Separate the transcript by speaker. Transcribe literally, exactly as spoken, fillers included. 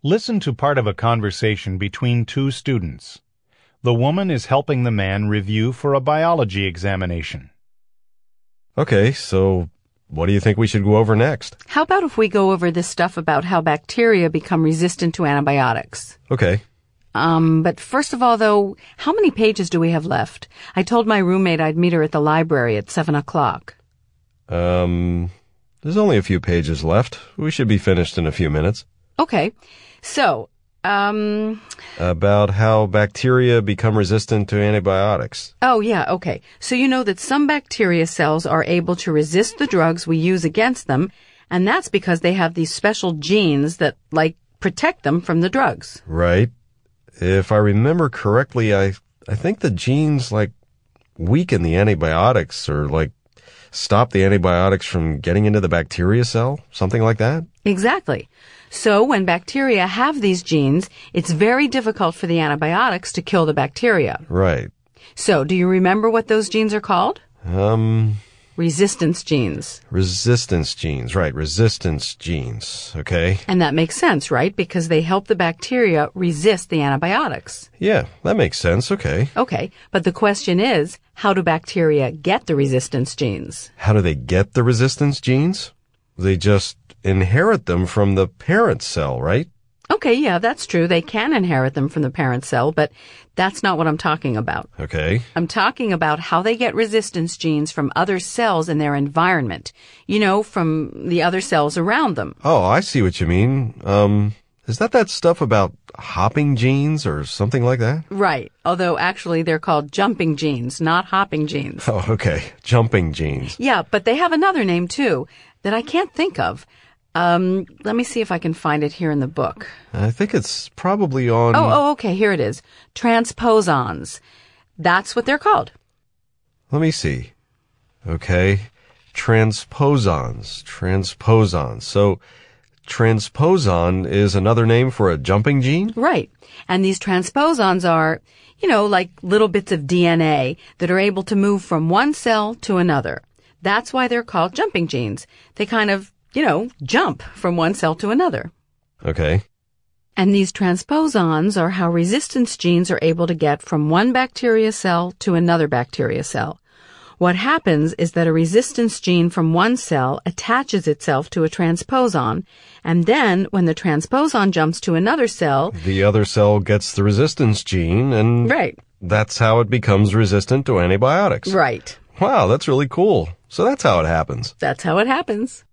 Speaker 1: Listen to part of a conversation between two students. The woman is helping the man review for a biology examination.
Speaker 2: Okay, so what do you think we should go over next?
Speaker 3: How about if we go over this stuff about how bacteria become resistant to antibiotics?
Speaker 2: Okay.
Speaker 3: Um, but first of all, though, how many pages do we have left? I told my roommate I'd meet her at the library at seven o'clock.
Speaker 2: Um, there's only a few pages left. We should be finished in a few minutes.
Speaker 3: Okay. So, um...
Speaker 2: About how bacteria become resistant to antibiotics.
Speaker 3: Oh, yeah, okay. So you know that some bacteria cells are able to resist the drugs we use against them, and that's because they have these special genes that, like, protect them from the drugs.
Speaker 2: Right. If I remember correctly, I I think the genes, like, weaken the antibiotics or, like, stop the antibiotics from getting into the bacteria cell, something like that?
Speaker 3: Exactly. So when bacteria have these genes, it's very difficult for the antibiotics to kill the bacteria.
Speaker 2: Right.
Speaker 3: So do you remember what those genes are called?
Speaker 2: Um...
Speaker 3: Resistance genes.
Speaker 2: Resistance genes, right, resistance genes, okay.
Speaker 3: And that makes sense, right? Because they help the bacteria resist the antibiotics.
Speaker 2: Yeah, that makes sense, okay.
Speaker 3: Okay, but the question is, how do bacteria get the resistance genes?
Speaker 2: How do they get the resistance genes? They just inherit them from the parent cell, right?
Speaker 3: Okay, yeah, that's true. They can inherit them from the parent cell, but that's not what I'm talking about.
Speaker 2: Okay.
Speaker 3: I'm talking about how they get resistance genes from other cells in their environment. You know, from the other cells around them.
Speaker 2: Oh, I see what you mean. Um, is that that stuff about hopping genes or something like that?
Speaker 3: Right. Although actually they're called jumping genes, not hopping genes.
Speaker 2: Oh, okay. Jumping genes.
Speaker 3: Yeah, but they have another name too that I can't think of. Um, let me see if I can find it here in the book.
Speaker 2: I think it's probably on...
Speaker 3: Oh, oh, okay, here it is. Transposons. That's what they're called.
Speaker 2: Let me see. Okay. Transposons. Transposons. So, transposon is another name for a jumping gene?
Speaker 3: Right. And these transposons are, you know, like little bits of D N A that are able to move from one cell to another. That's why they're called jumping genes. They kind of you know, jump from one cell to another.
Speaker 2: Okay.
Speaker 3: And these transposons are how resistance genes are able to get from one bacteria cell to another bacteria cell. What happens is that a resistance gene from one cell attaches itself to a transposon, and then when the transposon jumps to another cell...
Speaker 2: The other cell gets the resistance gene, and...
Speaker 3: Right.
Speaker 2: That's how it becomes resistant to antibiotics.
Speaker 3: Right.
Speaker 2: Wow, that's really cool. So that's how it happens.
Speaker 3: That's how it happens.